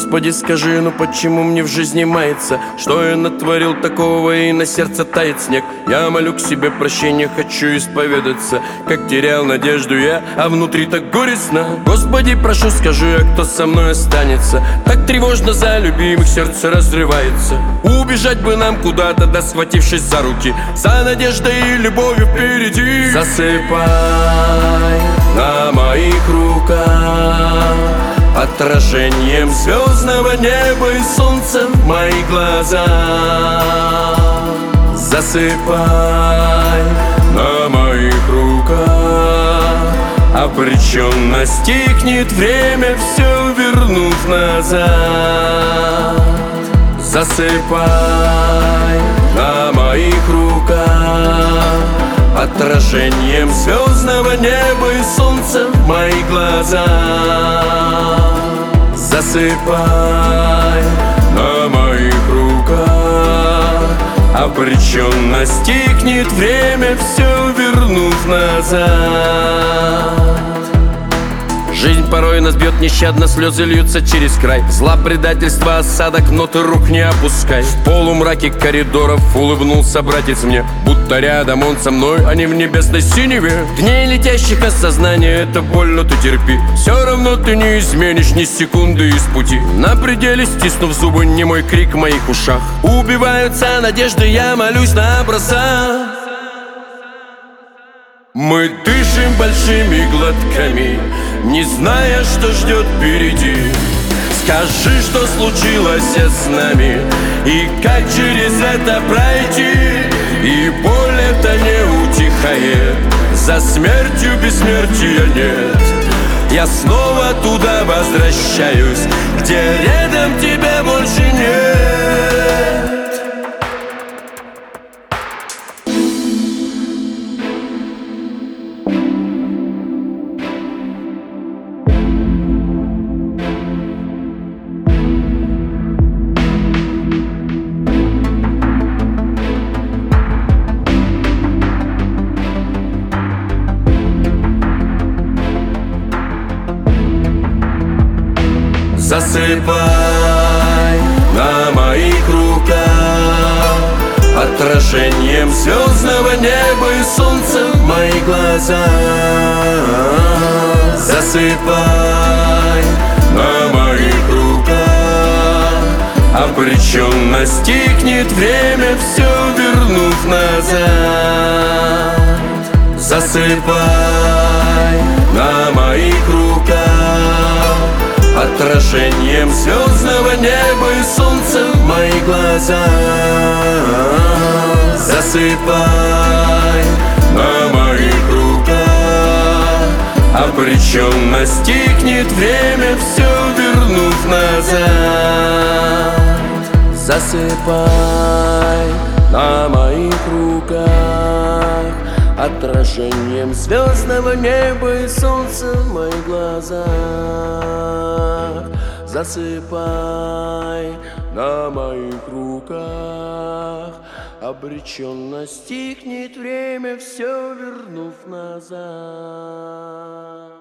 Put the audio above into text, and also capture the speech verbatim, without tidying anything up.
Господи, скажи, ну почему мне в жизни мается? Что я натворил такого, и на сердце тает снег? Я молю к себе прощения, хочу исповедаться, как терял надежду я, а внутри так горестно. Господи, прошу, скажи, а кто со мной останется? Так тревожно за любимых, сердце разрывается. Убежать бы нам куда-то, да схватившись за руки, за надеждой и любовью впереди. Засыпай на моих руках отражением звездного неба и солнца в мои глаза. Засыпай на моих руках, обреченно стихнет время, все вернув назад. Засыпай на моих руках отражением звездного неба и солнца в мои глаза. Засыпай на моих руках, обреченно стихнет время, все вернув назад. Жизнь порой нас бьет нещадно, слезы льются через край. Зла, предательства, осадок, но ты рук не опускай. В полумраке коридоров улыбнулся братец мне, будто рядом он со мной, а не в небесной синеве. Дней летящих осознания, это больно, ты терпи. Все равно ты не изменишь ни секунды из пути. На пределе, стиснув зубы, немой крик в моих ушах. Убиваются надежды, я молюсь на образа. Мы дышим большими глотками, не зная, что ждет впереди. Скажи, что случилось с нами, и как через это пройти. И боль это не утихает, за смертью бессмертия нет. Я снова туда возвращаюсь, где рядом тебя больше нет. Засыпай на моих руках отражением звездного неба и солнца в мои глаза. Засыпай на моих руках, обреченно стихнет время, все вернув назад. Засыпай на моих руках отражением звездного неба и солнца в мои глаза. Засыпай на моих руках, обреченно стихнет время, все вернув назад. Засыпай на моих руках отражением звездного неба и солнца в моих глазах. Засыпай на моих руках, обреченно стихнет время, все вернув назад.